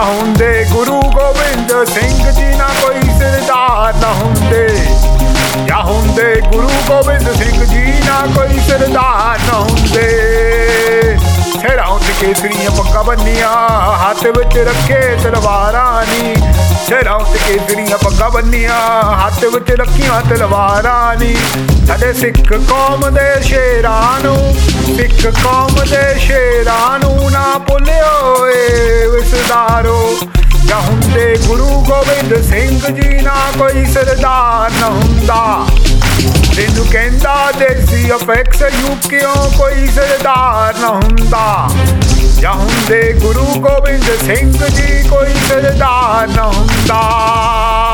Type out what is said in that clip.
ਜਾਂ ਹੁੰਦੇ ਗੁਰੂ ਗੋਬਿੰਦ ਸਿੰਘ ਜੀ ਨਾ ਕੋਈ ਸਰਦਾਰ ਨਾ ਹੁੰਦੇ, ਜਾਂ ਹੁੰਦੇ ਗੁਰੂ ਗੋਬਿੰਦ ਸਿੰਘ ਜੀ ਨਾ ਕੋਈ ਸਰਦਾਰ ਨਾ ਹੁੰਦੇ। ਸਿਰਾਂ ਉੱਤੇ ਕੇਸਰੀਆਂ ਪੱਗਾਂ ਬੰਨੀਆਂ, ਹੱਥ ਵਿੱਚ ਰੱਖੇ ਤਲਵਾਰਾਂ ਨੀ, ਸਿਰਾਂ ਉੱਤੇ ਕੇਸਰੀਆਂ ਪੱਗਾਂ ਬੰਨੀਆਂ, ਹੱਥ ਵਿੱਚ ਰੱਖੀਆਂ ਤਲਵਾਰਾਂ ਨੀ। ਸਾਡੇ ਸਿੱਖ ਕੌਮ ਦੇ ਸ਼ੇਰਾਂ ਨੂੰ, ਸਿੱਖ ਕੌਮ ਦੇ ਸ਼ੇਰਾਂ ਨੂੰ ਨਾ ਭੁੱਲਿਓ ਏ ਵਿਸਦਾਰੋ। ਜਾਂ ਹੁੰਦੇ ਗੁਰੂ ਗੋਬਿੰਦ ਸਿੰਘ ਜੀ ਨਾ ਕੋਈ ਸਰਦਾਰ ਨਾ ਹੁੰਦਾ, ਤੈਨੂੰ ਕਹਿੰਦਾ ਦੇਸੀ ਅਪੈਕਸ ਯੂਕਿਓ ਕੋਈ ਸਰਦਾਰ ਨਾ ਹੁੰਦਾ। ਜਾਂ ਹੁੰਦੇ ਗੁਰੂ ਗੋਬਿੰਦ ਸਿੰਘ ਜੀ ਕੋਈ ਸਰਦਾਰ ਨਾ ਹੁੰਦਾ।